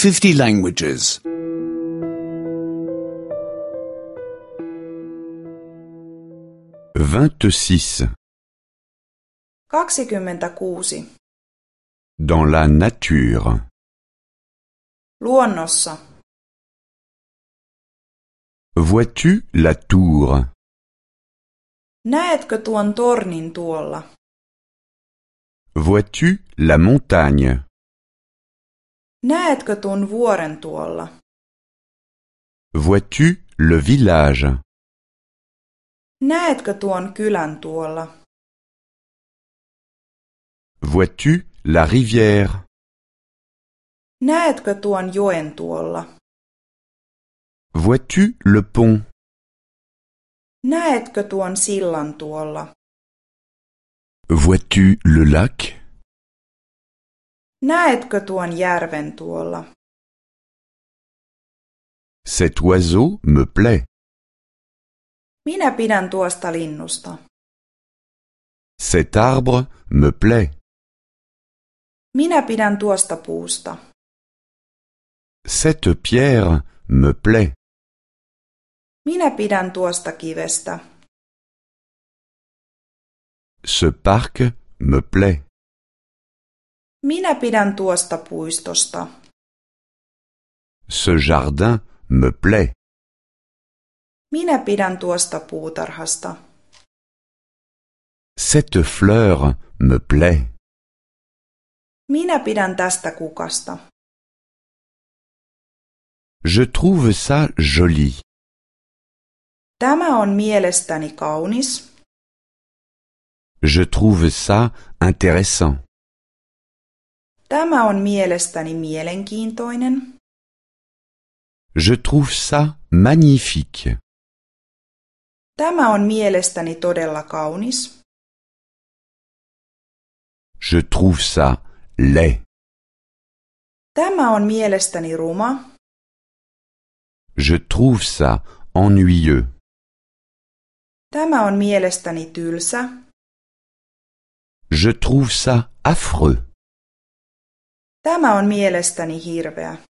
50 languages. 26. 26. Dans la nature. Luonnossa. Vois-tu la tour? Näetkö tuon tornin tuolla? Vois-tu la montagne? Näetkö tuon vuoren tuolla? Vois-tu le village? Näetkö tuon kylän tuolla? Vois-tu la rivière? Näetkö tuon joen tuolla? Vois-tu le pont? Näetkö tuon sillan tuolla? Vois-tu le lac? Näetkö tuon järven tuolla? Cet oiseau me plaît. Minä pidän tuosta linnusta. Cet arbre me plaît. Minä pidän tuosta puusta. Cette pierre me plaît. Minä pidän tuosta kivestä. Ce parc me plaît. Minä pidän tuosta puistosta. Ce jardin me plaît. Minä pidän tuosta puutarhasta. Cette fleur me plaît. Minä pidän tästä kukasta. Je trouve ça joli. Tämä on mielestäni kaunis. Je trouve ça intéressant. Tämä on mielestäni mielenkiintoinen. Je trouve ça magnifique. Tämä on mielestäni todella kaunis. Je trouve ça laid. Tämä on mielestäni ruma. Je trouve ça ennuyeux. Tämä on mielestäni tylsä. Je trouve ça affreux. Tämä on mielestäni hirveä.